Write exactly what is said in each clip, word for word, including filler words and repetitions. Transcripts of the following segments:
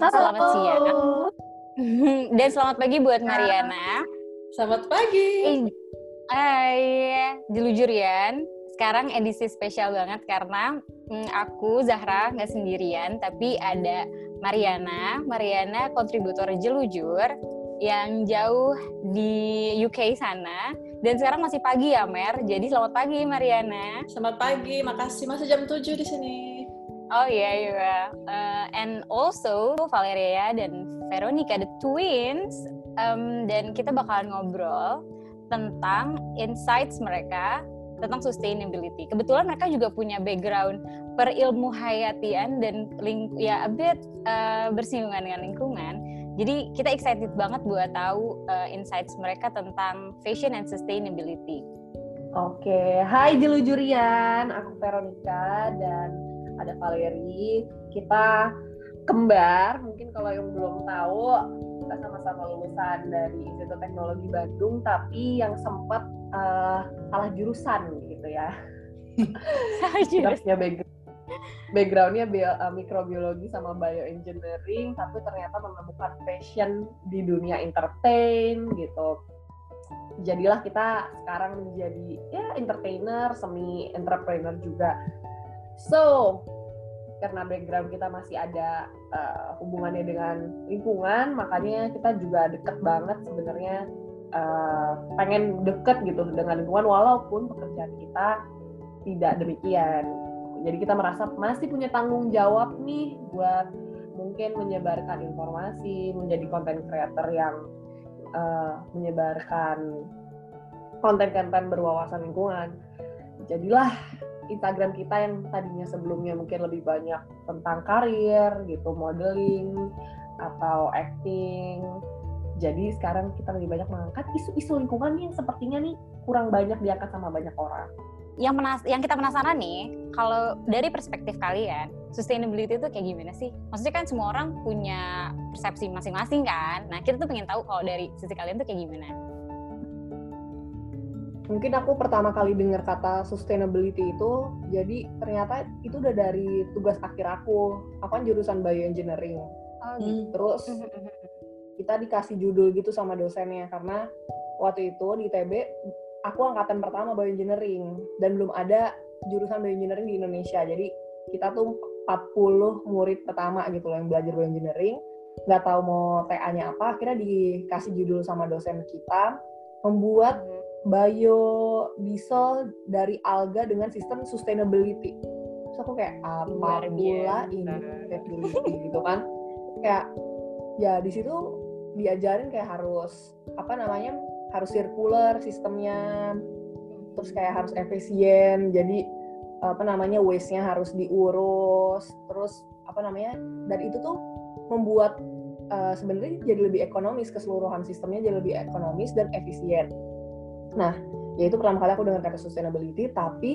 Selamat siang. Halo. Dan selamat pagi buat Mariana. Selamat pagi. Eh, Hai, Jelujurian. Sekarang edisi spesial banget karena hmm, aku, Zahra, nggak sendirian, tapi ada Mariana. Mariana kontributor Jelujur yang jauh di U K sana. Dan sekarang masih pagi ya, Mer. Jadi selamat pagi, Mariana. Selamat pagi, makasih. Masih jam tujuh di sini. Oh iya, iya. Uh, and also Valeria dan Veronica, the twins. Um, dan kita bakalan ngobrol tentang insights mereka tentang sustainability. Kebetulan mereka juga punya background perilmuhayatian dan ling- ya a bit uh, bersinggungan dengan lingkungan. Jadi kita excited banget buat tahu uh, insights mereka tentang fashion and sustainability. Oke, hai Jelujurian, aku Veronica dan ada Valeri. Kita kembar, mungkin kalau yang belum tahu, kita sama-sama lulusan dari Institut Teknologi Bandung, tapi yang sempat uh, salah jurusan gitu ya. Salah jurusan. Kita punya background, backgroundnya bio, uh, mikrobiologi sama bioengineering, tapi ternyata menemukan passion di dunia entertain gitu. Jadilah kita sekarang menjadi ya entertainer, semi entrepreneur juga. So, karena background kita masih ada uh, hubungannya dengan lingkungan, makanya kita juga deket banget sebenarnya, uh, pengen deket gitu dengan lingkungan walaupun pekerjaan kita tidak demikian. Jadi kita merasa masih punya tanggung jawab nih buat mungkin menyebarkan informasi, menjadi content creator yang uh, menyebarkan konten-konten berwawasan lingkungan. Jadilah Instagram kita yang tadinya sebelumnya mungkin lebih banyak tentang karir gitu, modeling atau acting. Jadi sekarang kita lebih banyak mengangkat isu-isu lingkungan yang sepertinya nih kurang banyak diangkat sama banyak orang. Yang menas- yang kita penasaran nih, kalau dari perspektif kalian, sustainability itu kayak gimana sih? Maksudnya kan semua orang punya persepsi masing-masing kan. Nah, kita tuh pengen tahu kalau dari sisi kalian tuh kayak gimana. Mungkin aku pertama kali dengar kata sustainability itu, jadi ternyata itu udah dari tugas akhir aku. Aku kan jurusan bioengineering. Oh, gitu. Terus kita dikasih judul gitu sama dosennya, karena waktu itu di I T B aku angkatan pertama bioengineering dan belum ada jurusan bioengineering di Indonesia. Jadi kita tuh empat puluh murid pertama gitu loh yang belajar bioengineering. Nggak tahu mau T A-nya apa, akhirnya dikasih judul sama dosen kita membuat biodiesel dari alga dengan sistem sustainability. Terus aku kayak apa pula ini sustainability gitu kan? Kayak ya di situ diajarin kayak harus apa namanya harus circular sistemnya, terus kayak harus efisien. Jadi apa namanya waste-nya harus diurus, terus apa namanya dan itu tuh membuat uh, sebenarnya jadi lebih ekonomis, keseluruhan sistemnya jadi lebih ekonomis dan efisien. Nah, ya itu pertama kali aku dengar kata sustainability, tapi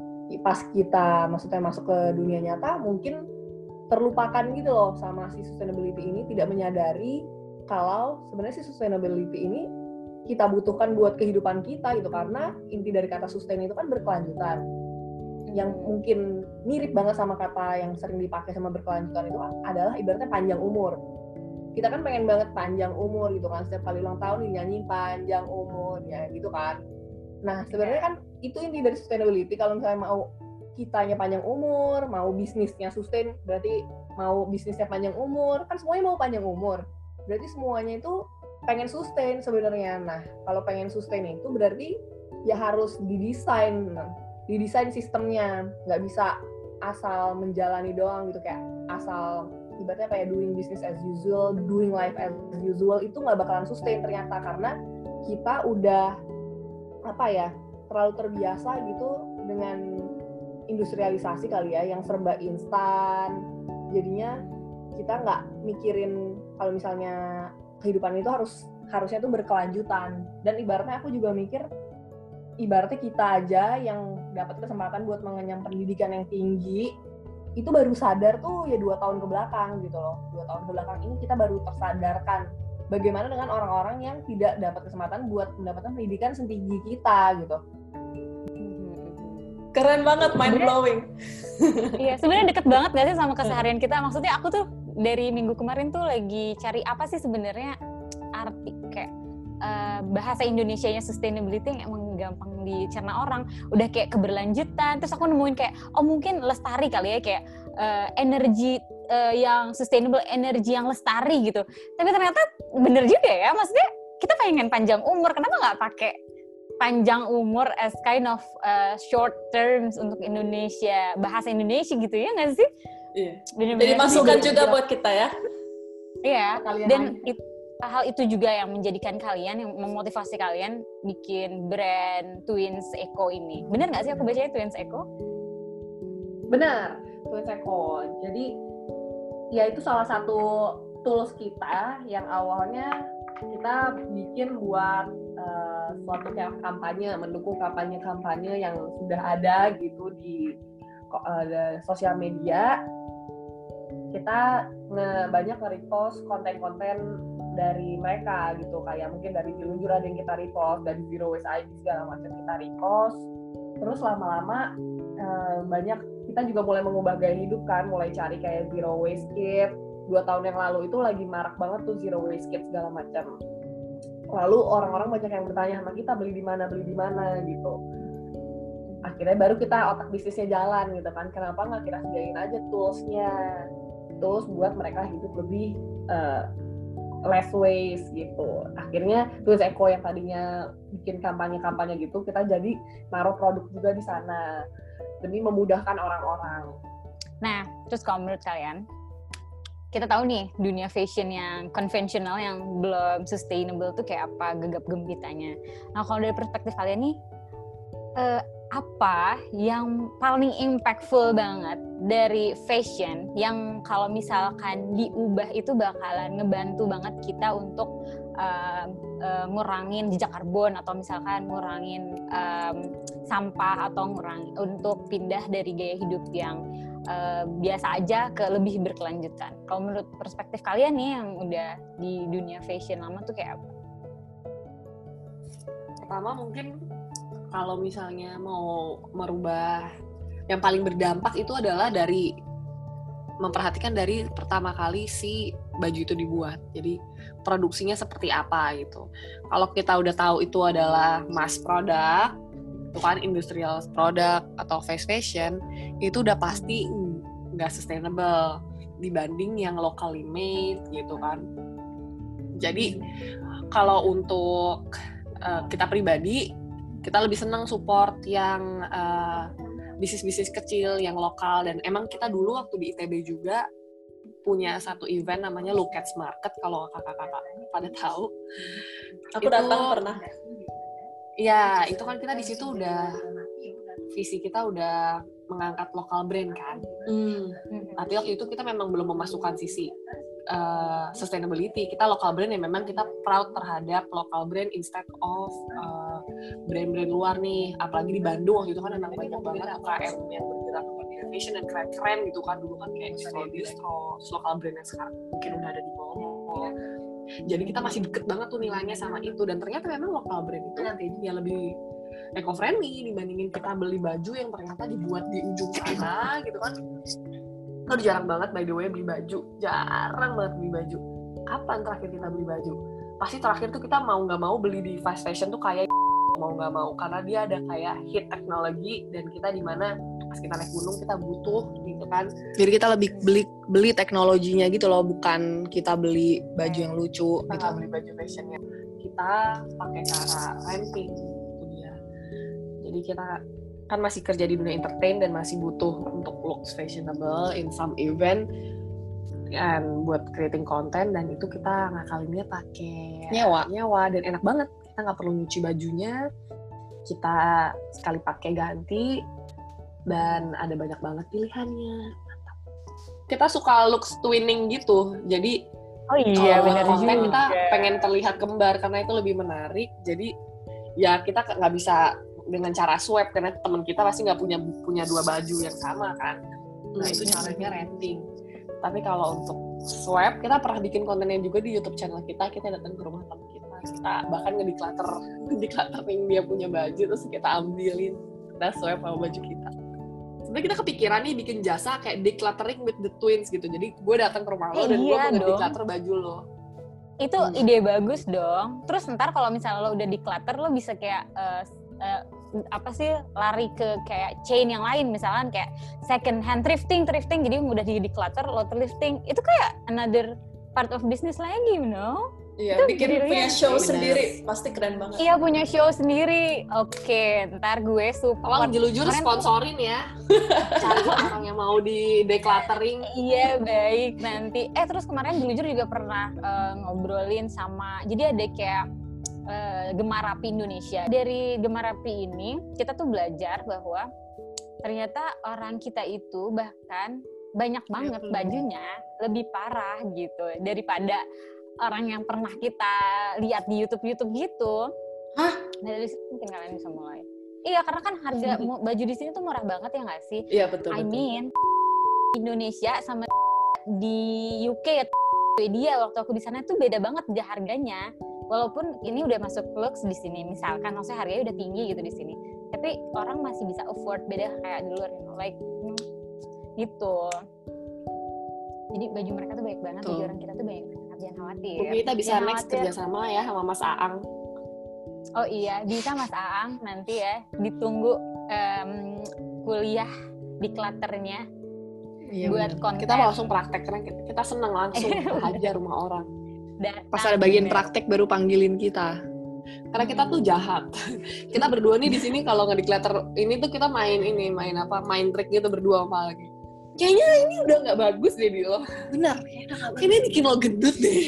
pas kita maksudnya masuk ke dunia nyata mungkin terlupakan gitu loh sama si sustainability ini, tidak menyadari kalau sebenarnya si sustainability ini kita butuhkan buat kehidupan kita gitu, karena inti dari kata sustain itu kan berkelanjutan. Yang mungkin mirip banget sama kata yang sering dipakai sama berkelanjutan itu adalah ibaratnya panjang umur. Kita kan pengen banget panjang umur gitu kan, setiap kali ulang tahun dinyanyiin panjang umur ya gitu kan. Nah sebenarnya kan itu inti dari sustainability. Kalau misalnya mau kitanya panjang umur, mau bisnisnya sustain, berarti mau bisnisnya panjang umur, kan semuanya mau panjang umur. Berarti semuanya itu pengen sustain sebenarnya. Nah kalau pengen sustain itu berarti ya harus didesain, didesain sistemnya. Nggak bisa asal menjalani doang gitu, kayak asal ibaratnya kayak doing business as usual, doing life as usual, itu nggak bakalan sustain ternyata, karena kita udah apa ya terlalu terbiasa gitu dengan industrialisasi kali ya, yang serba instan. Jadinya kita nggak mikirin kalau misalnya kehidupan itu harus harusnya tuh berkelanjutan. Dan ibaratnya aku juga mikir, ibaratnya kita aja yang dapat kesempatan buat mengenyam pendidikan yang tinggi itu baru sadar tuh ya dua tahun ke belakang gitu loh. Dua tahun ke belakang ini kita baru tersadarkan bagaimana dengan orang-orang yang tidak dapat kesempatan buat mendapatkan pendidikan setinggi kita gitu. Keren banget, mind blowing. Iya, sebenarnya deket banget gak sih sama keseharian kita? Maksudnya aku tuh dari minggu kemarin tuh lagi cari apa sih sebenarnya arti kayak uh, bahasa Indonesianya sustainability yang emang gampang dicerna orang. Udah kayak keberlanjutan. Terus aku nemuin kayak oh mungkin lestari kali ya, kayak uh, energi uh, yang sustainable, energi yang lestari gitu. Tapi ternyata bener juga ya, maksudnya kita pengen panjang umur, kenapa nggak pakai panjang umur as kind of uh, short terms untuk Indonesia, bahasa Indonesia gitu ya nggak sih? Iya. Bener-bener Jadi masukan sih. juga buat kita ya. Iya. Kalian Dan aja. it, hal itu juga yang menjadikan kalian, yang memotivasi kalian bikin brand Twins Eco ini. Bener nggak sih aku bacanya Twins Eco? Benar, Twins Eco. Jadi ya itu salah satu tools kita yang awalnya kita bikin buat uh, suatu kayak kampanye, mendukung kampanye-kampanye yang sudah ada gitu di uh, sosial media. Kita nge, banyak nge-repost konten-konten dari mereka gitu, kayak mungkin dari Diluncur ada yang kita repost, dari Zero Waste I D segala macam kita repost. Terus lama-lama uh, banyak, kita juga mulai mengubah gaya hidup kan, mulai cari kayak Zero Waste Kit. Dua tahun yang lalu itu lagi marak banget tuh Zero Waste Kit segala macam. Lalu orang-orang banyak yang bertanya sama kita, beli di mana, beli di mana gitu. Akhirnya baru kita otak bisnisnya jalan gitu kan. Kenapa nggak kita sediain aja tools-nya, tools buat mereka hidup lebih uh, less waste gitu. Akhirnya Twins Eco yang tadinya bikin kampanye-kampanye gitu, kita jadi naruh produk juga di sana demi memudahkan orang-orang. Nah, terus kalau menurut kalian, kita tahu nih dunia fashion yang konvensional yang belum sustainable tuh kayak apa gegap gempitanya. Nah kalau dari perspektif kalian nih, eh, apa yang paling impactful banget dari fashion yang kalau misalkan diubah itu bakalan ngebantu banget kita untuk uh, uh, ngurangin jejak karbon atau misalkan ngurangin um, sampah atau ngurang untuk pindah dari gaya hidup yang Uh, biasa aja ke lebih berkelanjutan. Kalau menurut perspektif kalian nih yang udah di dunia fashion lama tuh kayak apa? Pertama mungkin kalau misalnya mau merubah, yang paling berdampak itu adalah dari memperhatikan dari pertama kali si baju itu dibuat. Jadi produksinya seperti apa gitu. Kalau kita udah tahu itu adalah mass product, itu kan industrial product atau fast fashion, itu udah pasti nggak sustainable dibanding yang locally made gitu kan. Jadi kalau untuk uh, kita pribadi, kita lebih senang support yang uh, bisnis-bisnis kecil yang lokal. Dan emang kita dulu waktu di I T B juga punya satu event namanya Lookats Market, kalau kakak-kakak pada tahu. Aku itu, datang pernah. Ya, itu kan kita di situ udah visi kita udah mengangkat lokal brand kan. Hmm. Tapi waktu itu kita memang belum memasukkan sisi uh, sustainability. Kita lokal brand yang memang kita proud terhadap lokal brand instead of uh, brand-brand luar nih. Apalagi di Bandung waktu itu kan memang banyak banget U K M yang bergerak di fashion dan keren-keren gitu kan. Dulu kan kayak distro-distro, lokal brand yang sekarang mungkin udah ada di mall-mall. Jadi kita masih deket banget tuh nilainya sama itu, dan ternyata memang lokal brand itu nantinya lebih eco-friendly dibandingin kita beli baju yang ternyata dibuat di ujung sana gitu kan. Itu udah jarang banget by the way beli baju, jarang banget beli baju. Kapan terakhir kita beli baju? Pasti terakhir tuh kita mau nggak mau beli di fast fashion tuh kayak mau nggak mau, karena dia ada kayak hit teknologi dan kita di mana pas kita naik gunung kita butuh gitu kan. Jadi kita lebih beli beli teknologinya gitu loh, bukan kita beli baju yang lucu. Kita gitu. nggak beli baju fashionnya, kita pakai cara renting itu dia. Jadi kita kan masih kerja di dunia entertain dan masih butuh untuk looks fashionable in some event and buat creating content, dan itu kita ngakalinnya pakai nyewa nyewa dan enak banget. Kita nggak perlu nyuci bajunya, kita sekali pakai ganti, dan ada banyak banget pilihannya. Mantap. Kita suka looks twinning gitu, jadi oh iya benar konten juga. Kita pengen terlihat kembar karena itu lebih menarik. Jadi ya kita nggak bisa dengan cara swap karena teman kita pasti nggak punya punya dua baju yang sama kan. Nah itu caranya renting. Tapi kalau untuk swap, kita pernah bikin kontennya juga di YouTube channel kita. Kita datang ke rumah teman kita, kita bahkan nge-declutter nge-declutter yang dia punya baju, terus kita ambilin, kita swap sama baju kita. sebenarnya kita kepikiran nih bikin jasa kayak decluttering with the twins gitu. Jadi gue datang ke rumah lo Eh, dan gue iya mau dong. declutter baju lo. Itu Hmm. ide bagus dong. Terus ntar kalau misalnya lo udah declutter, lo bisa kayak uh, uh, apa sih lari ke kayak chain yang lain, misalkan kayak second hand thrifting, thrifting. Jadi udah di declutter, lo thrifting. Itu kayak another part of business lagi, you know? Iya, Itu bikin brilliant punya show sih. sendiri pasti keren banget. Iya, punya show sendiri. Oke, ntar gue support. Tolong jelujur Kemarin- sponsorin ya. Cari orang yang mau di decluttering. Iya, baik nanti. Eh terus kemarin Jelujur juga pernah uh, ngobrolin sama, jadi ada kayak uh, Gemar Rapi Indonesia. Dari Gemar Rapi ini kita tuh belajar bahwa ternyata orang kita itu bahkan banyak banget bajunya lebih parah gitu daripada orang yang pernah kita lihat di YouTube-YouTube gitu. Hah? Nah, dari situ mungkin kalian bisa mulai. Iya, karena kan harga mu- baju di sini tuh murah banget ya nggak sih? Iya, betul, I betul. mean, Indonesia sama di U K ya, dia waktu aku di sana tuh beda banget dia harganya. Walaupun ini udah masuk lux di sini, misalkan, maksudnya harganya udah tinggi gitu di sini, tapi orang masih bisa afford, beda kayak di luar, you know, like hmm, gitu. Jadi baju mereka tuh banyak banget, Tuh. baju orang kita tuh banyak banget, jangan khawatir. Mungkin kita bisa Jangan next khawatir. kerjasama ya sama Mas Aang. Oh iya, bisa Mas Aang nanti ya, ditunggu em, kuliah di clutternya. Iya, Buat bener. konten. Kita mau langsung praktek karena kita, kita seneng langsung hajar rumah orang. Datang, Pas ada bagian bener. praktek baru panggilin kita. Karena kita tuh jahat. Kita berdua nih di sini kalau nggak declutter ini tuh kita main ini, main apa? Main trik gitu berdua apa lagi. Kayaknya ini udah nggak bagus deh di lo. Bener. Kayaknya bikin lo gendut deh.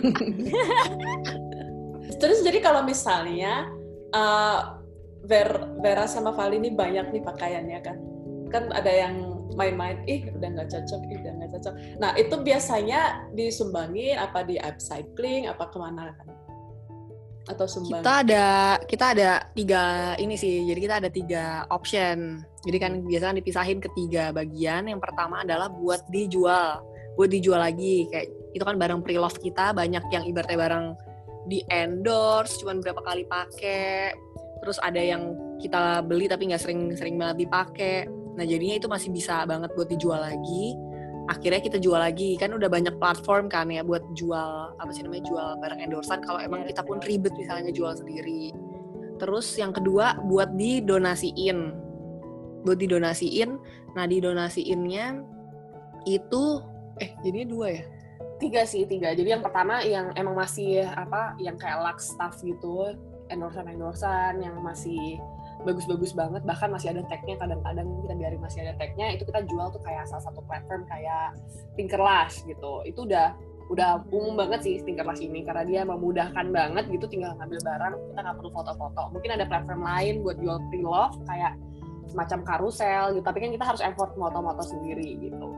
Terus jadi kalau misalnya uh, Ver, Vera sama Vali ini banyak nih pakaiannya kan, kan ada yang main-main, ih udah nggak cocok, ih udah nggak cocok. Nah itu biasanya disumbangin apa di upcycling apa kemana kan? Atau sumbang? Kita ada kita ada tiga ini sih. Jadi kita ada tiga option. Jadi kan biasanya dipisahin ke tiga bagian. Yang pertama adalah buat dijual, buat dijual lagi. Kayak itu kan barang pre-love kita banyak yang ibaratnya barang di endorse, cuman berapa kali pakai. Terus ada yang kita beli tapi nggak sering-sering banget dipakai. Nah jadinya itu masih bisa banget buat dijual lagi. Akhirnya kita jual lagi, kan udah banyak platform kan ya buat jual apa sih namanya jual barang endorsan kalau emang kita pun ribet misalnya jual sendiri. Terus yang kedua buat didonasiin, buat didonasiin. Nah didonasiinnya itu eh jadinya dua ya? Tiga sih, tiga. Jadi yang pertama yang emang masih apa, yang kayak lux stuff gitu, endorsan-endorsan yang masih bagus-bagus banget, bahkan masih ada tag-nya, kadang-kadang kita biarin masih ada tag-nya, itu kita jual tuh kayak salah satu platform kayak Tinkerlash gitu. Itu udah udah umum banget sih Tinkerlash ini, karena dia memudahkan banget gitu, tinggal ngambil barang, kita nggak perlu foto-foto. Mungkin ada platform lain buat jual pre-love kayak semacam karusel gitu, tapi kan kita harus effort moto-moto sendiri gitu.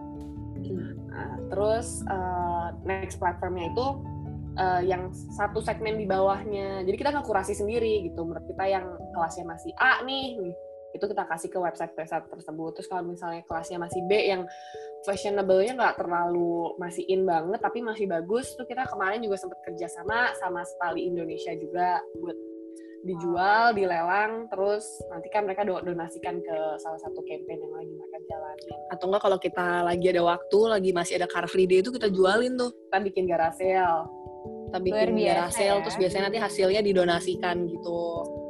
Nah, terus uh, next platformnya itu uh, yang satu segmen di bawahnya. Jadi kita nggak kurasi sendiri gitu. Menurut kita yang kelasnya masih A nih, nih itu kita kasih ke website-website tersebut. Terus kalau misalnya kelasnya masih B yang fashionable-nya nggak terlalu masih in banget, tapi masih bagus, tuh kita kemarin juga sempat kerja sama sama Stali Indonesia juga buat dijual, dilelang, terus nanti kan mereka donasikan ke salah satu campaign yang lagi mereka jalanin. Atau enggak kalau kita lagi ada waktu, lagi masih ada Car Free Day itu kita jualin tuh. Kita bikin garage sale. Kita bikin Luar biasa garage sale, ya. terus biasanya nanti hasilnya didonasikan gitu.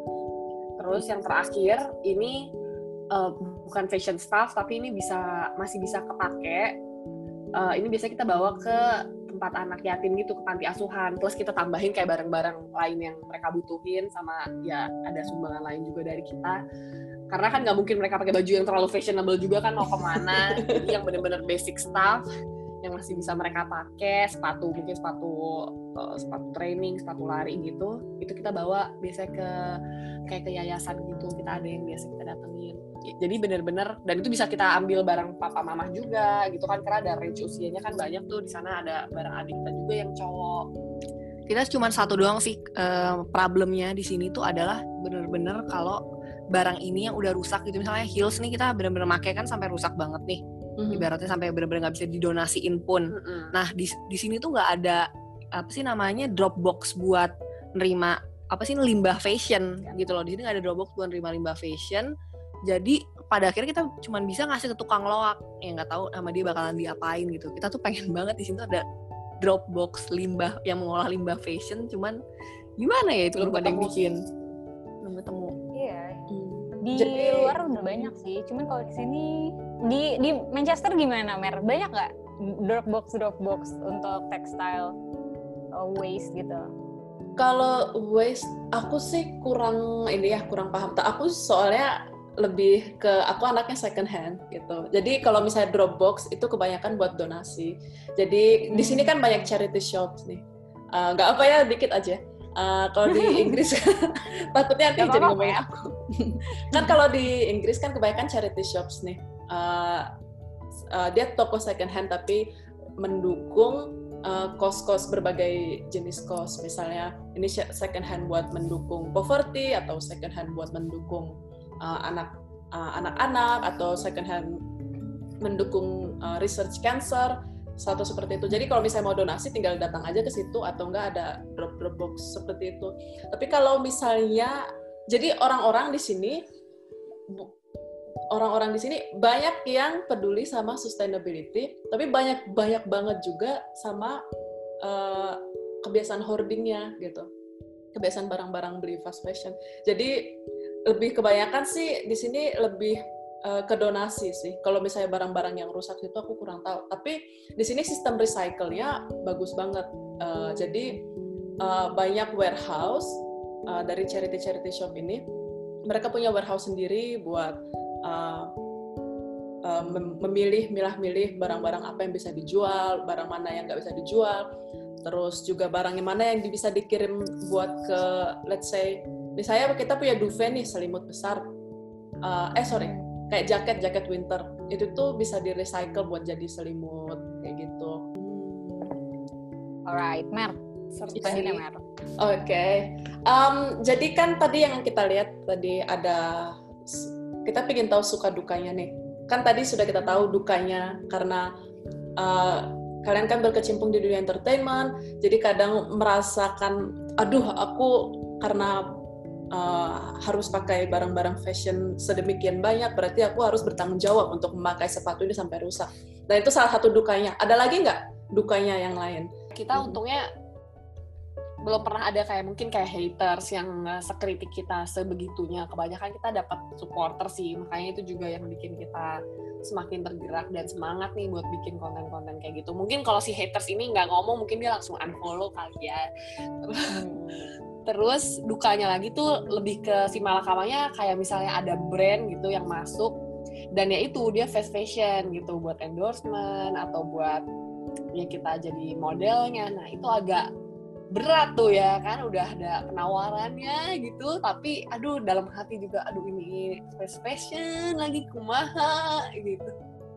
Terus yang terakhir ini uh, bukan fashion stuff, tapi ini bisa masih bisa kepake. Uh, ini biasanya kita bawa ke tempat anak yatim gitu, ke panti asuhan. Plus kita tambahin kayak barang-barang lain yang mereka butuhin, sama ya ada sumbangan lain juga dari kita. Karena kan nggak mungkin mereka pakai baju yang terlalu fashionable juga kan, mau kemana. Jadi yang benar-benar basic stuff yang masih bisa mereka pakai, sepatu mungkin sepatu uh, sepatu training, sepatu lari gitu, itu kita bawa biasanya ke kayak ke yayasan gitu. Kita ada yang biasa kita datengin. Jadi benar-benar, dan itu bisa kita ambil barang papa mama juga gitu kan, karena ada range usianya kan banyak tuh di sana, ada barang adik kita juga yang cowok. Kita cuma satu doang sih uh, problemnya di sini tuh adalah bener-bener kalau barang ini yang udah rusak gitu, misalnya heels nih kita bener-bener pakai kan sampai rusak banget nih, mm-hmm. ibaratnya sampai bener-bener nggak bisa didonasiin pun. Mm-hmm. Nah di di sini tuh nggak ada apa sih namanya drop box buat nerima apa sih limbah fashion gitu loh. Di sini nggak ada drop box buat nerima limbah fashion. Jadi pada akhirnya kita cuma bisa ngasih ke tukang loak yang nggak tahu sama dia bakalan diapain gitu. Kita tuh pengen banget di sini tuh ada Dropbox limbah yang mengolah limbah fashion, cuman gimana ya itu belum ada yang bikin, belum ketemu. Iya. Hmm. Di Jadi, luar udah banyak sih, cuman kalau di sini di di Manchester gimana, Mer? Banyak nggak Dropbox Dropbox untuk textile uh, waste gitu? Kalau waste, aku sih kurang ini ya, kurang paham. Aku soalnya lebih ke, aku anaknya second hand gitu. Jadi kalau misalnya Dropbox itu kebanyakan buat donasi. Jadi hmm. di sini kan banyak charity shops nih. Uh, gak apa ya, dikit aja. Uh, kalau di Inggris takutnya nanti jadi ngomongin aku. Kan kalau di Inggris kan kebanyakan charity shops nih. Uh, uh, dia toko second hand tapi mendukung uh, kos-kos berbagai jenis kos. Misalnya ini second hand buat mendukung poverty, atau second hand buat mendukung uh, anak uh, anak-anak, atau second hand mendukung uh, research cancer, satu seperti itu. Jadi kalau misalnya mau donasi tinggal datang aja ke situ, atau enggak ada drop drop box seperti itu. Tapi kalau misalnya, jadi orang-orang di sini orang-orang di sini banyak yang peduli sama sustainability, tapi banyak banyak banget juga sama uh, kebiasaan hoardingnya gitu, kebiasaan barang-barang beli fast fashion. Jadi lebih kebanyakan sih di sini lebih uh, ke donasi sih. Kalau misalnya barang-barang yang rusak itu aku kurang tahu. Tapi di sini sistem recycle-nya bagus banget. Uh, jadi uh, banyak warehouse uh, dari charity-charity shop ini, mereka punya warehouse sendiri buat Uh, uh, memilih, milah-milih barang-barang apa yang bisa dijual, barang mana yang nggak bisa dijual, terus juga barang yang mana yang bisa dikirim buat ke, let's say, misalnya kita punya duvet nih, selimut besar, uh, eh sorry, kayak jaket, jaket winter, itu tuh bisa di-recycle buat jadi selimut, kayak gitu. Alright, Mer, sertai Mer. Oke, okay. um, jadi kan tadi yang kita lihat, tadi ada kita pengen tahu suka dukanya nih. Kan tadi sudah kita tahu dukanya karena uh, kalian kan berkecimpung di dunia entertainment, jadi kadang merasakan, aduh aku karena uh, harus pakai barang-barang fashion sedemikian banyak, berarti aku harus bertanggung jawab untuk memakai sepatu ini sampai rusak. Dan itu salah satu dukanya. Ada lagi nggak dukanya yang lain? Kita hmm. untungnya belum pernah ada kayak mungkin kayak haters yang sekritik kita sebegitunya. Kebanyakan kita dapat supporter sih, makanya itu juga yang bikin kita semakin tergerak dan semangat nih buat bikin konten-konten kayak gitu. Mungkin kalau si haters ini nggak ngomong, mungkin dia langsung unfollow kali ya. Terus dukanya lagi tuh lebih ke si malakamanya, kayak misalnya ada brand gitu yang masuk dan ya itu dia fast fashion gitu buat endorsement atau buat ya kita jadi modelnya. Nah itu agak berat tuh ya kan, udah ada penawarannya gitu, tapi aduh dalam hati juga aduh ini fast fashion lagi kumaha gitu.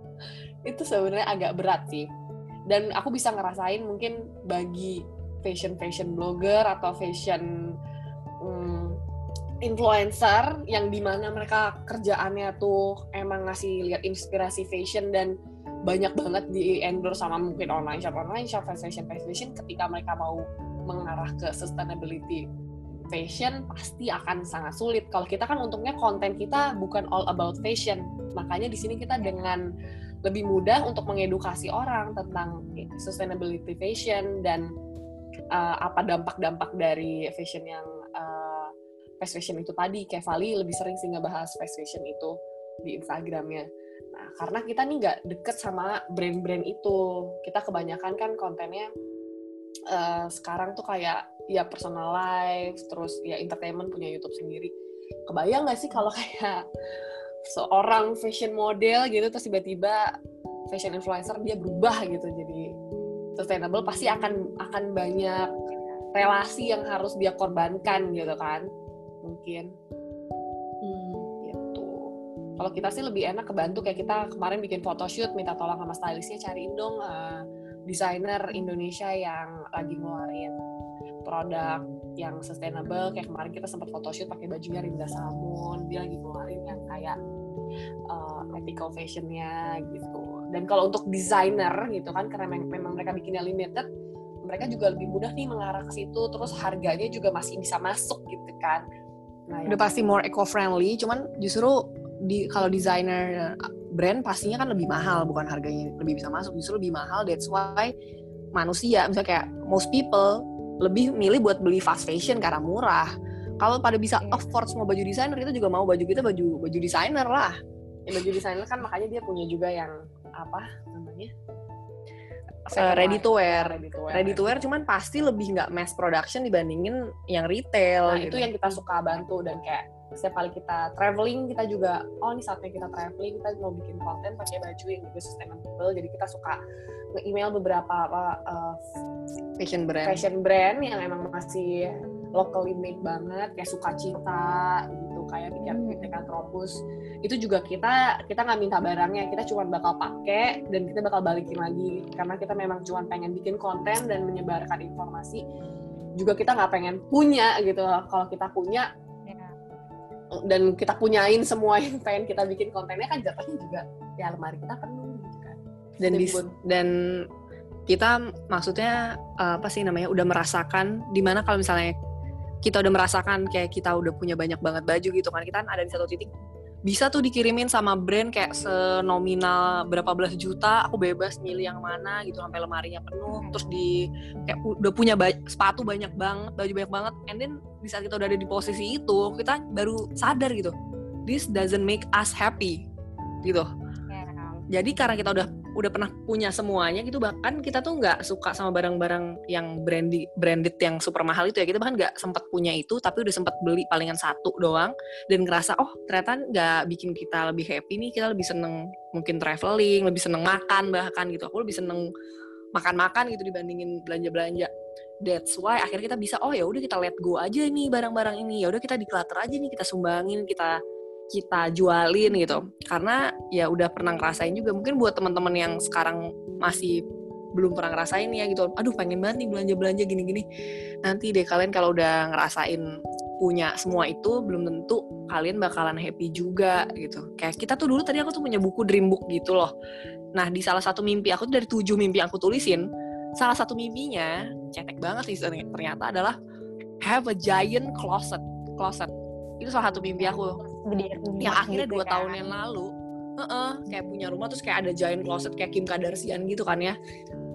Itu sebenarnya agak berat sih. Dan aku bisa ngerasain mungkin bagi fashion fashion blogger atau fashion um, influencer yang dimana mereka kerjaannya tuh emang ngasih lihat inspirasi fashion dan banyak banget di endorse sama mungkin online shop online shop fast fashion fast fashion, ketika mereka mau mengarah ke sustainability fashion pasti akan sangat sulit. Kalau kita kan untungnya konten kita bukan all about fashion, makanya di sini kita dengan lebih mudah untuk mengedukasi orang tentang sustainability fashion dan uh, apa dampak-dampak dari fashion yang uh, fast fashion itu tadi. Kayak Vali lebih sering sih ngebahas fast fashion itu di Instagramnya. Nah, karena kita nih nggak deket sama brand-brand itu, kita kebanyakan kan kontennya Uh, sekarang tuh kayak ya personal life, terus ya entertainment, punya YouTube sendiri. Kebayang nggak sih kalau kayak seorang fashion model gitu terus tiba-tiba fashion influencer dia berubah gitu jadi sustainable, pasti akan akan banyak relasi yang harus dia korbankan gitu kan mungkin. Hmm, gitu. Kalau kita sih lebih enak kebantu, kayak kita kemarin bikin photoshoot minta tolong sama stylistnya cariin dong uh, desainer Indonesia yang lagi ngeluarin produk yang sustainable. Kayak kemarin kita sempat photoshoot pakai bajunya Rinda Salmon, dia lagi ngeluarin yang kayak uh, ethical fashionnya gitu. Dan kalau untuk desainer gitu kan, karena memang mereka bikinnya limited, mereka juga lebih mudah nih mengarah ke situ, terus harganya juga masih bisa masuk gitu kan. Nah, udah pasti more eco-friendly, cuman justru di kalau desainer brand pastinya kan lebih mahal, bukan harganya lebih bisa masuk, justru lebih mahal. That's why manusia misalnya kayak most people lebih milih buat beli fast fashion karena murah. Kalau pada bisa yeah. afford semua baju desainer, kita juga mau baju kita baju baju desainer lah. Ya, baju desainer kan makanya dia punya juga yang apa namanya uh, ready to wear, ready to wear, ready to wear cuman pasti lebih nggak mass production dibandingin yang retail. Nah gitu. Itu yang kita suka bantu, dan kayak setiap kali kita traveling kita juga oh ini saatnya kita traveling, kita mau bikin konten pakai baju yang juga sustainable, jadi kita suka nge-email beberapa apa uh, fashion brand fashion brand yang emang masih locally made banget, kayak Sukacita gitu, kayak Pikir Pikantropus. Itu juga kita kita nggak minta barangnya, kita cuma bakal pakai dan kita bakal balikin lagi karena kita memang cuma pengen bikin konten dan menyebarkan informasi. Juga kita nggak pengen punya gitu. Kalau kita punya yeah. dan kita punyain semua yang pengen kita bikin kontennya, kan jatuhnya juga ya lemari kita penuh gitu kan. Dan dis, dan kita maksudnya uh, apa sih namanya udah merasakan dimana kalau misalnya kita udah merasakan kayak kita udah punya banyak banget baju gitu kan, kita kan ada di satu titik bisa tuh dikirimin sama brand kayak senominal berapa belas juta, aku bebas milih yang mana gitu sampai lemarinya penuh, terus di kayak udah punya ba- sepatu banyak banget, baju banyak banget, and then di saat kita udah ada di posisi itu kita baru sadar gitu, this doesn't make us happy gitu. Jadi karena kita udah udah pernah punya semuanya gitu, bahkan kita tuh nggak suka sama barang-barang yang branded branded yang super mahal itu ya, kita bahkan nggak sempat punya itu, tapi udah sempat beli palingan satu doang dan ngerasa oh ternyata nggak bikin kita lebih happy nih, kita lebih seneng mungkin traveling, lebih seneng makan bahkan gitu, aku lebih seneng makan-makan gitu dibandingin belanja-belanja. That's why akhirnya kita bisa oh ya udah kita let go aja nih barang-barang ini, ya udah kita declutter aja nih, kita sumbangin, kita kita jualin gitu, karena ya udah pernah ngerasain juga. Mungkin buat teman-teman yang sekarang masih belum pernah ngerasain ya gitu, aduh pengen banget nih belanja-belanja gini-gini, nanti deh kalian kalau udah ngerasain punya semua itu belum tentu kalian bakalan happy juga gitu. Kayak kita tuh dulu tadi aku tuh punya buku dream book gitu loh, nah di salah satu mimpi aku tuh dari tujuh mimpi yang aku tulisin, salah satu mimpinya cetek banget sih ternyata adalah have a giant closet closet itu salah satu mimpi aku yang akhirnya dua gitu, tahun kan? Yang lalu uh-uh, kayak punya rumah terus kayak ada giant closet kayak Kim Kardashian gitu kan ya.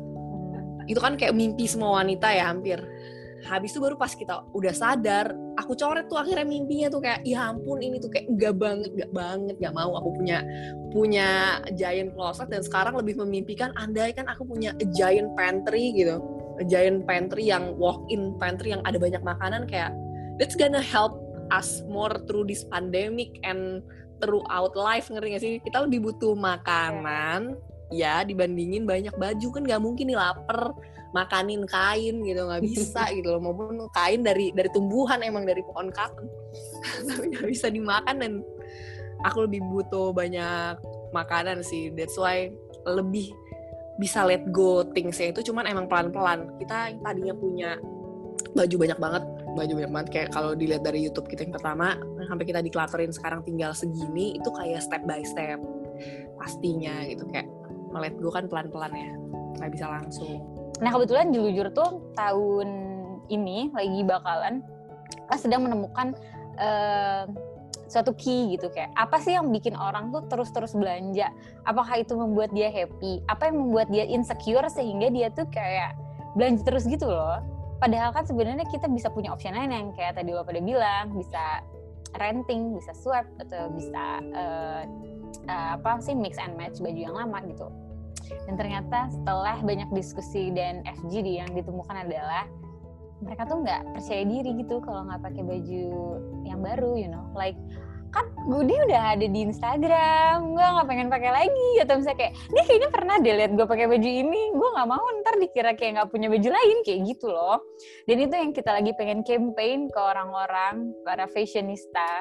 Itu kan kayak mimpi semua wanita ya hampir. Habis itu baru pas kita udah sadar, aku coret tuh akhirnya mimpinya tuh kayak ya ampun ini tuh kayak enggak banget, enggak banget, enggak mau aku punya punya giant closet, dan sekarang lebih memimpikan andai kan aku punya a giant pantry gitu. A giant pantry yang walk-in pantry yang ada banyak makanan, kayak that's gonna help us more through this pandemic and throughout life, ngerti gak sih? Kita lebih butuh makanan ya dibandingin banyak baju, kan nggak mungkin nih lapar makanin kain gitu, nggak bisa gitu loh, maupun kain dari dari tumbuhan emang dari pohon cotton tapi nggak bisa dimakan, dan aku lebih butuh banyak makanan sih. That's why lebih bisa let go things-nya itu, cuman emang pelan-pelan. Kita yang tadinya punya baju banyak banget, baju banyak banget kayak kalau dilihat dari YouTube kita yang pertama sampai kita declutterin sekarang tinggal segini, itu kayak step by step pastinya gitu, kayak melet go kan pelan-pelan ya, nggak bisa langsung. Nah kebetulan jujur tuh tahun ini lagi bakalan kita sedang menemukan uh, suatu key gitu, kayak apa sih yang bikin orang tuh terus-terus belanja, apakah itu membuat dia happy, apa yang membuat dia insecure sehingga dia tuh kayak belanja terus gitu loh. Padahal kan sebenarnya kita bisa punya option lain yang kayak tadi lo pada bilang, bisa renting, bisa swap, atau bisa uh, uh, apa sih mix and match baju yang lama gitu. Dan ternyata setelah banyak diskusi dan F G D yang ditemukan adalah mereka tuh nggak percaya diri gitu kalau nggak pakai baju yang baru, you know, like kan gue udah ada di Instagram, gue nggak pengen pakai lagi, atau misalnya kayak dia kayaknya pernah deh lihat gue pakai baju ini, gue nggak mau ntar dikira kayak nggak punya baju lain kayak gitu loh. Dan itu yang kita lagi pengen campaign ke orang-orang, para fashionista,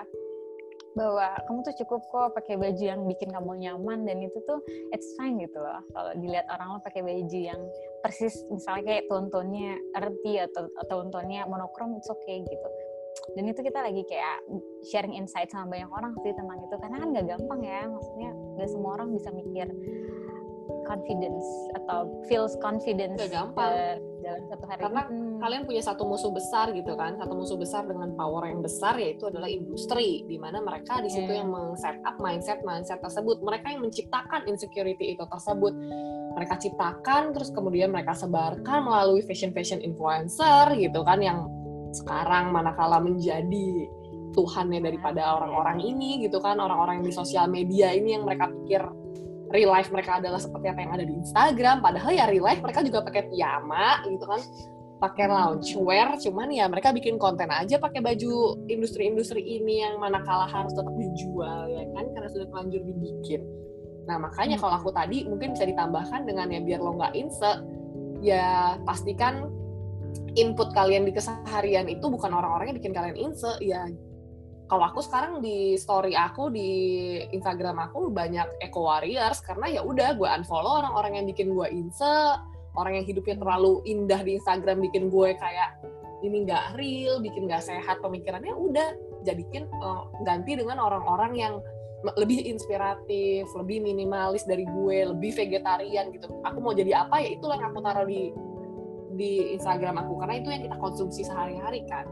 bahwa kamu tuh cukup kok pakai baju yang bikin kamu nyaman, dan itu tuh it's fine gitu loh. Kalau dilihat orang lo pakai baju yang persis misalnya kayak tone-tonenya earthy atau tone-tonenya monokrom, it's okay gitu. Dan itu kita lagi kayak sharing insight sama banyak orang sih tentang itu, karena kan gak gampang ya, maksudnya gak semua orang bisa mikir confidence atau feels confidence gak gampang. Uh, dalam satu hari. Karena hmm. kalian punya satu musuh besar gitu kan, satu musuh besar dengan power yang besar, yaitu adalah industri, di mana mereka di situ yeah. yang meng-set up mindset mindset tersebut. Mereka yang menciptakan insecurity itu tersebut. Mereka ciptakan, terus kemudian mereka sebarkan melalui fashion-fashion influencer gitu kan, yang sekarang manakala menjadi Tuhannya daripada orang-orang ini gitu kan, orang-orang yang di sosial media ini yang mereka pikir real life mereka adalah seperti apa yang ada di Instagram, padahal ya real life mereka juga pakai piyama gitu kan, pakai loungewear, cuman ya mereka bikin konten aja pakai baju industri-industri ini yang manakala harus tetap dijual ya kan, karena sudah terlanjur dibikin. Nah makanya kalau aku tadi mungkin bisa ditambahkan dengan ya biar lo nggak inse, ya pastikan input kalian di keseharian itu bukan orang-orang yang bikin kalian inse. Ya kalau aku sekarang di story aku di Instagram aku banyak eco warriors, karena ya udah gue unfollow orang-orang yang bikin gue inse, orang yang hidupnya terlalu indah di Instagram bikin gue kayak ini nggak real, bikin nggak sehat pemikirannya, udah jadikan uh, ganti dengan orang-orang yang lebih inspiratif, lebih minimalis dari gue, lebih vegetarian gitu. Aku mau jadi apa ya itulah yang aku taruh di di Instagram aku, karena itu yang kita konsumsi sehari-hari kan.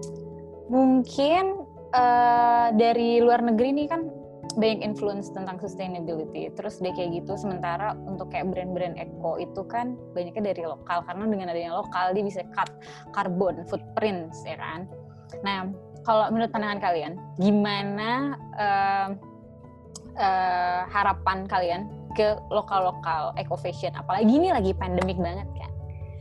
Mungkin Uh, dari luar negeri nih kan banyak influence tentang sustainability, terus dia kayak gitu, sementara untuk kayak brand-brand eco itu kan banyaknya dari lokal, karena dengan adanya lokal dia bisa cut carbon footprints ya kan. Nah kalau menurut pandangan kalian gimana uh, uh, harapan kalian ke lokal-lokal eco fashion, apalagi ini lagi pandemik banget kan?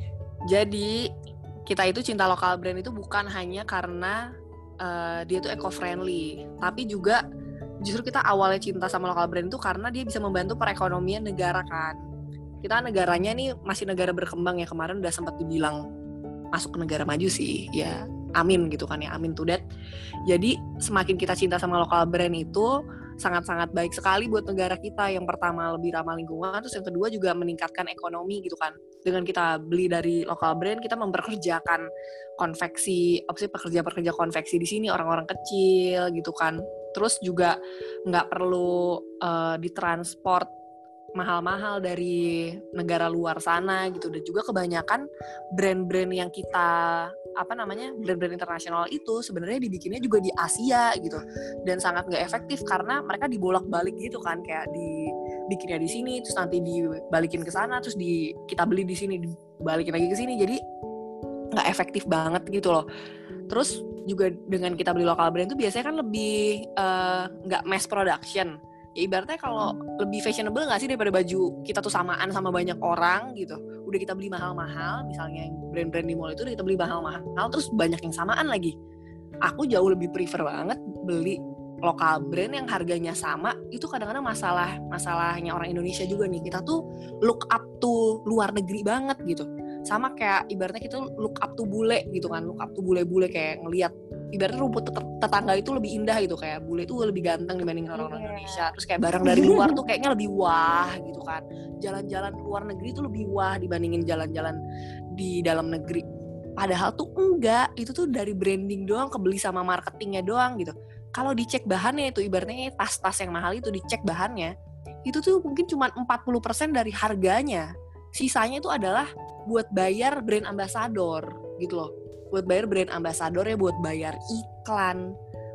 Jadi kita itu cinta lokal brand itu bukan hanya karena Uh, dia tuh eco-friendly, tapi juga justru kita awalnya cinta sama lokal brand itu karena dia bisa membantu perekonomian negara kan. Kita negaranya nih masih negara berkembang ya, kemarin udah sempat dibilang masuk ke negara maju sih, ya amin gitu kan ya, amin to that. Jadi semakin kita cinta sama lokal brand itu sangat-sangat baik sekali buat negara kita. Yang pertama lebih ramah lingkungan, terus yang kedua juga meningkatkan ekonomi gitu kan. Dengan kita beli dari lokal brand, kita memperkerjakan konveksi, apa sih pekerja-pekerja konveksi di sini, orang-orang kecil gitu kan. Terus juga nggak perlu uh, ditransport mahal-mahal dari negara luar sana gitu. Dan juga kebanyakan brand-brand yang kita apa namanya brand-brand internasional itu sebenarnya dibikinnya juga di Asia gitu, dan sangat nggak efektif karena mereka dibolak-balik gitu kan, kayak dibikinnya di sini terus nanti dibalikin ke sana, terus di kita beli di sini dibalikin lagi ke sini, jadi nggak efektif banget gitu loh. Terus juga dengan kita beli lokal brand itu biasanya kan lebih nggak uh, mass production. Ya ibaratnya kalau lebih fashionable nggak sih daripada baju kita tuh samaan sama banyak orang gitu. Udah kita beli mahal-mahal, misalnya brand-brand di mall itu udah kita beli mahal-mahal, terus banyak yang samaan lagi. Aku jauh lebih prefer banget beli lokal brand yang harganya sama. Itu kadang-kadang masalah masalahnya orang Indonesia juga nih. Kita tuh look up to luar negeri banget gitu. Sama kayak ibaratnya kita look up to bule gitu kan, look up to bule-bule kayak ngelihat ibaratnya rumput tetangga itu lebih indah gitu, kayak bule itu lebih ganteng dibandingin orang-orang yeah. Indonesia. Terus kayak barang dari luar tuh kayaknya lebih wah gitu kan. Jalan-jalan luar negeri tuh lebih wah dibandingin jalan-jalan di dalam negeri. Padahal tuh enggak, itu tuh dari branding doang, kebeli sama marketingnya doang gitu. Kalau dicek bahannya itu ibaratnya tas-tas yang mahal itu dicek bahannya, itu tuh mungkin cuma empat puluh persen dari harganya. Sisanya itu adalah buat bayar brand ambassador gitu loh. Buat bayar brand ambassador ya, buat bayar iklan.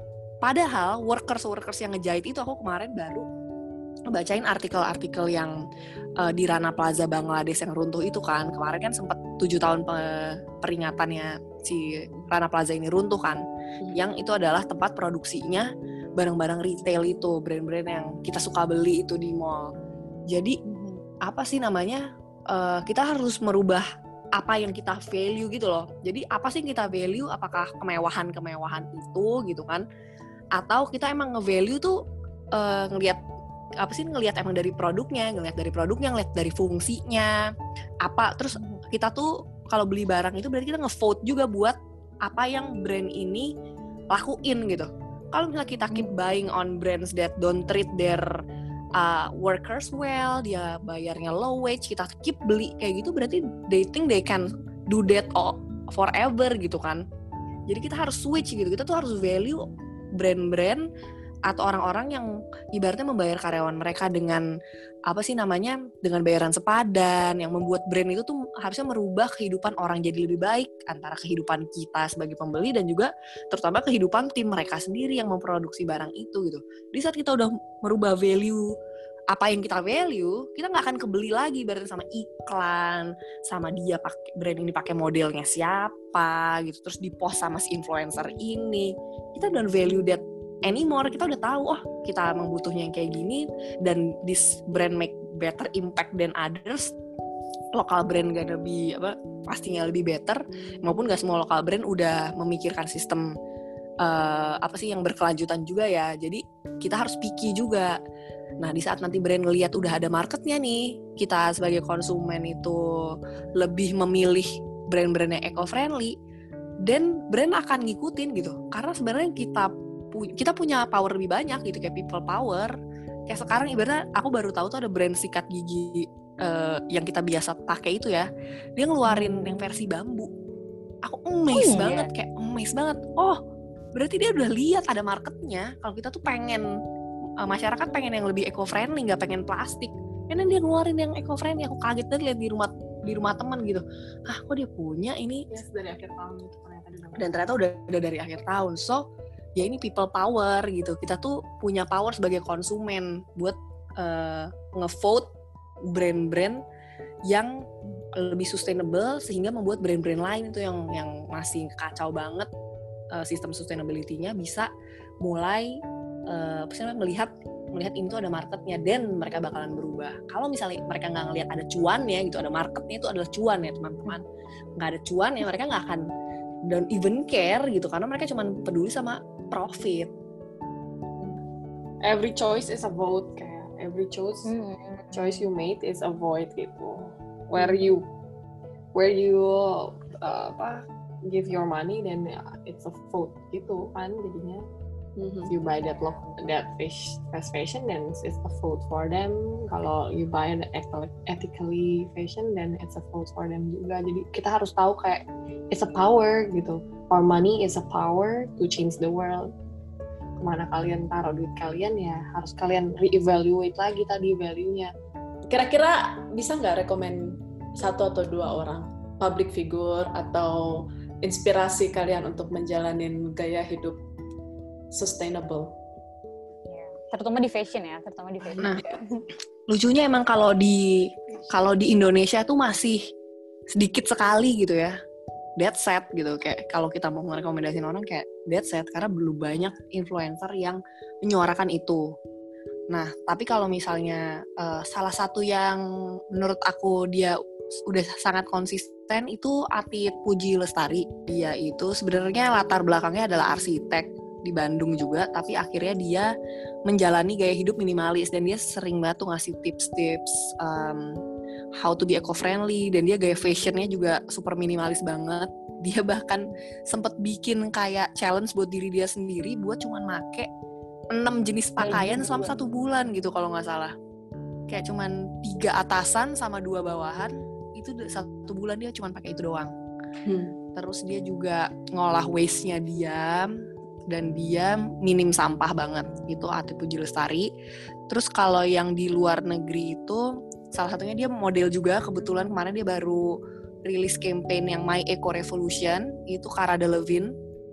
Padahal workers-workers yang ngejahit itu, aku kemarin baru bacain artikel-artikel yang uh, di Rana Plaza Bangladesh yang runtuh itu kan. Kemarin kan sempat tujuh tahun pe- peringatannya si Rana Plaza ini runtuh kan. Hmm. Yang itu adalah tempat produksinya barang-barang retail itu, brand-brand yang kita suka beli itu di mall. Jadi hmm. apa sih namanya? Uh, kita harus merubah apa yang kita value gitu loh. Jadi apa sih yang kita value? Apakah kemewahan-kemewahan itu gitu kan? Atau kita emang nge-value tuh uh, ngelihat apa sih ngelihat emang dari produknya, ngelihat dari produknya, ngelihat dari fungsinya. Apa terus kita tuh kalau beli barang itu berarti kita nge-vote juga buat apa yang brand ini lakuin gitu. Kalau misalnya kita keep buying on brands that don't treat their Uh, workers well, dia bayarnya low wage, kita keep beli kayak gitu, berarti they think they can do that all forever gitu kan. Jadi kita harus switch gitu, kita tuh harus value brand-brand atau orang-orang yang ibaratnya membayar karyawan mereka dengan apa sih namanya, dengan bayaran sepadan, yang membuat brand itu tuh harusnya merubah kehidupan orang jadi lebih baik, antara kehidupan kita sebagai pembeli dan juga terutama kehidupan tim mereka sendiri yang memproduksi barang itu gitu. Di saat kita udah merubah value apa yang kita value, kita nggak akan kebeli lagi bareng sama iklan, sama dia pakai brand ini pakai modelnya siapa gitu, terus di post sama si influencer ini. Kita don't value that anymore. Kita udah tahu, oh kita emang butuhnya yang kayak gini, dan this brand make better impact than others. Lokal brand gak lebih apa pastinya lebih better, maupun gak semua lokal brand udah memikirkan sistem uh, apa sih yang berkelanjutan juga ya. Jadi kita harus picky juga. Nah di saat nanti brand ngelihat udah ada marketnya nih, kita sebagai konsumen itu lebih memilih brand-brand yang eco-friendly, dan brand akan ngikutin gitu. Karena sebenarnya kita kita punya power lebih banyak gitu, kayak people power. Kayak sekarang ibaratnya aku baru tahu tuh ada brand sikat gigi uh, yang kita biasa pakai itu ya, dia ngeluarin yang versi bambu. Aku amazed oh, iya. banget, kayak amazed banget. Oh berarti dia udah lihat ada marketnya. Kalau kita tuh pengen uh, masyarakat pengen yang lebih eco-friendly, nggak pengen plastik, karena dia ngeluarin yang eco-friendly. Aku kaget banget lihat di rumah di rumah teman gitu. Ah kok dia punya ini? Yes, dari akhir tahun itu ternyata. Dan ternyata udah udah dari akhir tahun. So ya ini people power gitu. Kita tuh punya power sebagai konsumen buat uh, nge-vote brand-brand yang lebih sustainable, sehingga membuat brand-brand lain itu yang yang masih kacau banget uh, sistem sustainability-nya bisa mulai uh, melihat melihat ini tuh ada marketnya, dan mereka bakalan berubah. Kalau misalnya mereka nggak ngelihat ada cuannya gitu, ada marketnya itu adalah cuan ya teman-teman. Nggak ada cuan ya mereka nggak akan don't even care gitu, karena mereka cuma peduli sama profit. Every choice is a vote, kayak every choice hmm. choice you made is a vote gitu. Where you where you uh, apa give your money, then it's a vote gitu kan jadinya. Mm-hmm. You buy that look that fish fast fashion, then it's a vote for them. Kalau you buy the ethically fashion, then it's a vote for them juga. Jadi kita harus tahu kayak it's a power gitu. Our money is a power to change the world. Kemana kalian taruh duit kalian ya harus kalian re-evaluate lagi tadi value-nya. Kira-kira bisa nggak rekomen satu atau dua orang public figure atau inspirasi kalian untuk menjalanin gaya hidup sustainable? Ya, terutama di fashion ya, terutama di fashion. Nah, lucunya emang kalau di kalau di Indonesia tuh masih sedikit sekali gitu ya. Dead set gitu, kayak kalau kita mau merekomendasiin orang kayak dead set, karena belum banyak influencer yang menyuarakan itu. Nah, tapi kalau misalnya uh, salah satu yang menurut aku dia udah sangat konsisten itu Atit Puji Lestari. Dia itu sebenarnya latar belakangnya adalah arsitek di Bandung juga, tapi akhirnya dia menjalani gaya hidup minimalis, dan dia sering banget tuh ngasih tips-tips um, how to be eco-friendly, dan dia gaya fashionnya juga super minimalis banget. Dia bahkan sempet bikin kayak challenge buat diri dia sendiri buat cuman make enam jenis pakaian selama satu bulan gitu kalau nggak salah. Kayak cuman tiga atasan sama dua bawahan, itu satu bulan dia cuman pakai itu doang. Hmm. Terus dia juga ngolah waste-nya dia, dan dia minim sampah banget. Itu Atit Puji Lestari. Terus kalau yang di luar negeri itu salah satunya dia model juga, kebetulan kemarin dia baru rilis campaign yang My Eco Revolution, itu Cara Delevingne.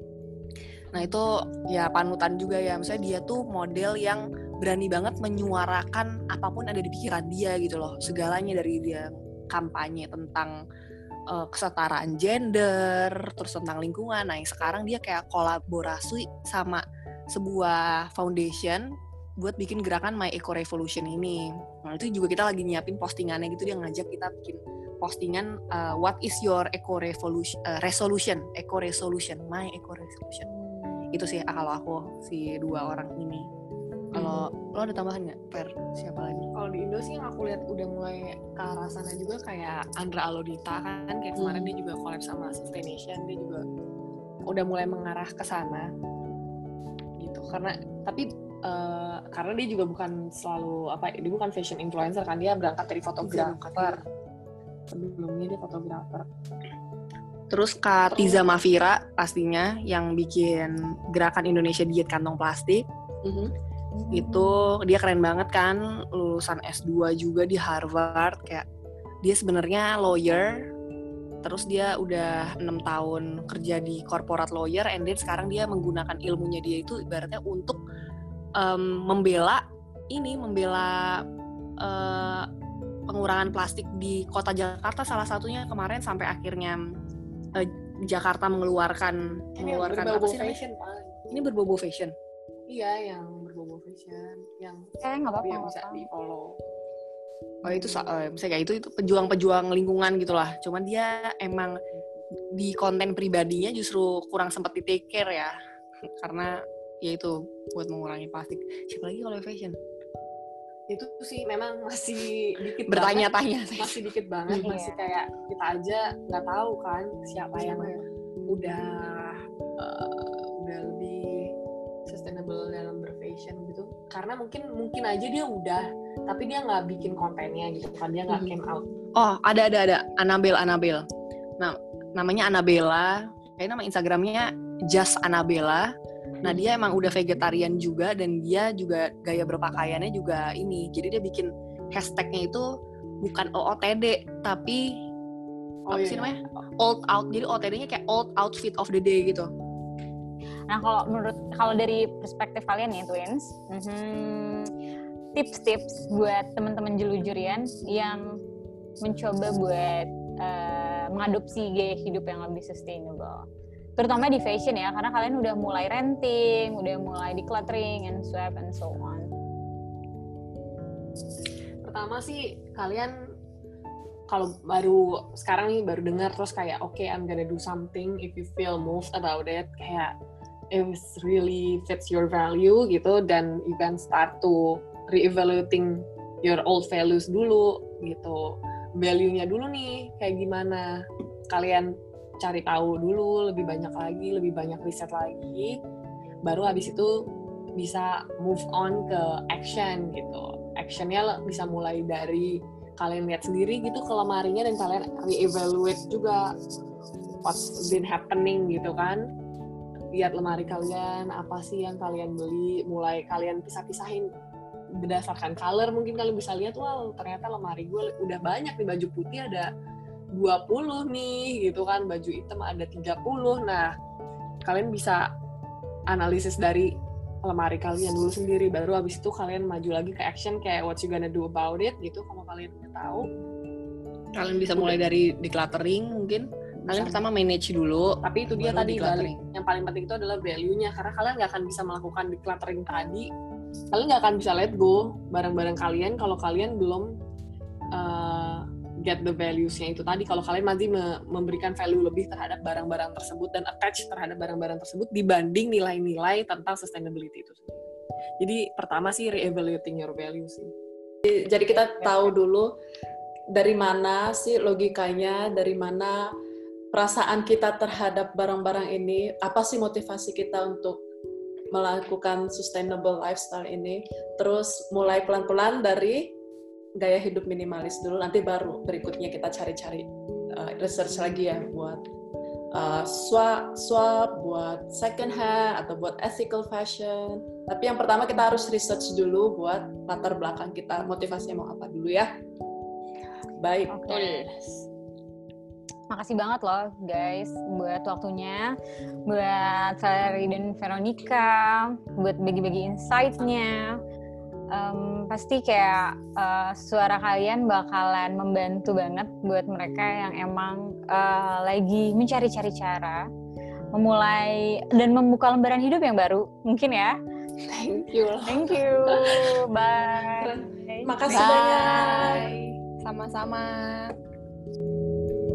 Nah itu ya panutan juga ya, misalnya dia tuh model yang berani banget menyuarakan apapun ada di pikiran dia gitu loh, segalanya, dari dia kampanye tentang Uh, kesetaraan gender, terus tentang lingkungan. Nah, yang sekarang dia kayak kolaborasi sama sebuah foundation buat bikin gerakan My Eco Revolution ini. Nah, itu juga kita lagi nyiapin postingannya gitu, dia ngajak kita bikin postingan uh, what is your eco revolution uh, resolution, eco resolution, My Eco Resolution. Itu sih kalau aku si dua orang ini. Kalau hmm. lo ada tambahan nggak, Per? Siapa lagi? Kalau di Indo sih yang aku lihat udah mulai ke arah sana juga kayak Andra Alodita kan, kayak kemarin hmm. dia juga collab sama Sustaination, dia juga udah mulai mengarah ke sana gitu. Karena tapi uh, karena dia juga bukan selalu apa, dia bukan fashion influencer kan, dia berangkat dari fotografer. Sebelumnya dia fotografer. Terus Kak Tiza Mafira pastinya yang bikin gerakan Indonesia Diet Kantong Plastik. Mm-hmm. Itu dia keren banget kan, lulusan S dua juga di Harvard, kayak dia sebenarnya lawyer, terus dia udah enam tahun kerja di corporate lawyer, and then sekarang dia menggunakan ilmunya dia itu ibaratnya untuk um, membela ini, membela uh, pengurangan plastik di kota Jakarta salah satunya kemarin, sampai akhirnya uh, Jakarta mengeluarkan ini mengeluarkan apa sih namanya? Fashion, Pak. Ini berbobo fashion. Iya, yang berbobo fashion, yang eh nggak apa-apa biar nggak bisa apa-apa. di follow. Oh itu uh, misalnya kayak itu itu pejuang-pejuang lingkungan gitulah. Cuman dia emang di konten pribadinya justru kurang sempat di take care ya, karena ya itu buat mengurangi plastik. Siapa lagi kalau fashion? Itu sih memang masih dikit Bertanya-tanya banget, masih dikit banget, Iya. masih kayak kita aja nggak tahu kan siapa yang udah uh, udah lebih sustainable dalam berfashion gitu, karena mungkin mungkin aja dia udah, tapi dia nggak bikin kontennya gitu kan, dia nggak came out. Oh ada ada ada Annabelle Annabelle. Nah namanya Annabella, kayak nama Instagramnya Just Annabella. Nah dia emang udah vegetarian juga, dan dia juga gaya berpakaiannya juga ini. Jadi dia bikin hashtagnya itu bukan O O T D, tapi Oh, apa iya. sih namanya? Old out. Jadi O T D-nya kayak old outfit of the day gitu. Nah kalau menurut kalau dari perspektif kalian nih twins, mhm, tips-tips buat teman-teman jelujurian yang mencoba buat uh, mengadopsi gaya hidup yang lebih sustainable, terutama di fashion ya, karena kalian udah mulai renting, udah mulai decluttering and swap and so on. Pertama sih kalian kalau baru sekarang nih baru dengar terus kayak oke okay, I'm gonna do something, if you feel moved about it, kayak it really fits your value gitu, dan you can start to re-evaluating your old values dulu gitu, value-nya dulu nih kayak gimana, kalian cari tahu dulu lebih banyak lagi, lebih banyak riset lagi, baru habis itu bisa move on ke action gitu. Actionnya bisa mulai dari kalian lihat sendiri gitu ke lemarinya, dan kalian re-evaluate juga what's been happening gitu kan. Lihat lemari kalian, apa sih yang kalian beli, mulai kalian pisah-pisahin berdasarkan color, mungkin kalian bisa lihat, wow ternyata lemari gue udah banyak nih, baju putih ada dua puluh nih gitu kan, baju hitam ada tiga puluh. Nah kalian bisa analisis dari lemari kalian dulu sendiri, baru habis itu kalian maju lagi ke action, kayak what you gonna do about it gitu. Kalau kalian udah tahu, Kalian bisa mulai dari decluttering mungkin. Kalian pertama manage dulu, tapi itu dia baru tadi balik, decluttering. yang paling penting itu adalah value-nya, karena kalian nggak akan bisa melakukan decluttering tadi, kalian nggak akan bisa let go barang-barang kalian kalau kalian belum uh, get the values-nya itu tadi. Kalau kalian masih me- memberikan value lebih terhadap barang-barang tersebut dan attach terhadap barang-barang tersebut dibanding nilai-nilai tentang sustainability itu sendiri. Jadi pertama sih re-evaluating your values sih. Jadi kita tahu dulu dari mana sih logikanya, dari mana perasaan kita terhadap barang-barang ini, apa sih motivasi kita untuk melakukan sustainable lifestyle ini, terus mulai pelan-pelan dari gaya hidup minimalis dulu, nanti baru berikutnya kita cari-cari uh, research lagi ya buat uh, swap, swap, buat second hand, atau buat ethical fashion. Tapi yang pertama kita harus research dulu buat latar belakang kita, motivasinya mau apa dulu ya. Baik. Oke. Okay. Makasih banget loh guys buat waktunya, buat Valerie dan Veronica, buat bagi-bagi insight-nya. Um, pasti kayak uh, suara kalian bakalan membantu banget buat mereka yang emang uh, lagi mencari-cari cara memulai dan membuka lembaran hidup yang baru mungkin ya. Thank you. Thank you. Bye. Makasih Bye. banyak. Sama-sama.